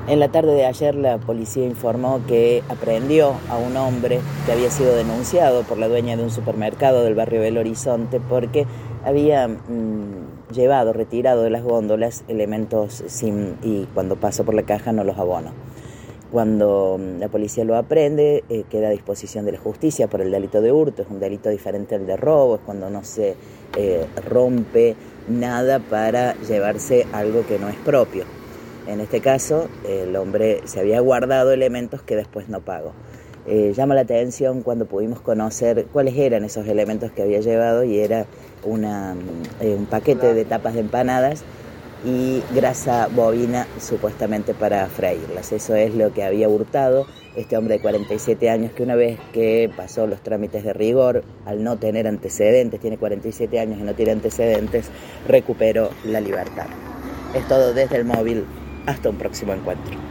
En la tarde de ayer la policía informó que aprehendió a un hombre que había sido denunciado por la dueña de un supermercado del barrio Belo Horizonte porque había retirado de las góndolas elementos y cuando pasó por la caja no los abonó. Cuando la policía lo aprende, queda a disposición de la justicia por el delito de hurto. Es un delito diferente al de robo, es cuando no se rompe nada para llevarse algo que no es propio. En este caso, el hombre se había guardado elementos que después no pagó. Llama la atención cuando pudimos conocer cuáles eran esos elementos que había llevado, y era un paquete de tapas de empanadas y grasa bovina supuestamente para freírlas. Eso es lo que había hurtado este hombre de 47 años, que una vez que pasó los trámites de rigor, al no tener antecedentes, tiene 47 años y no tiene antecedentes, recuperó la libertad. Es todo desde el móvil. Hasta un próximo encuentro.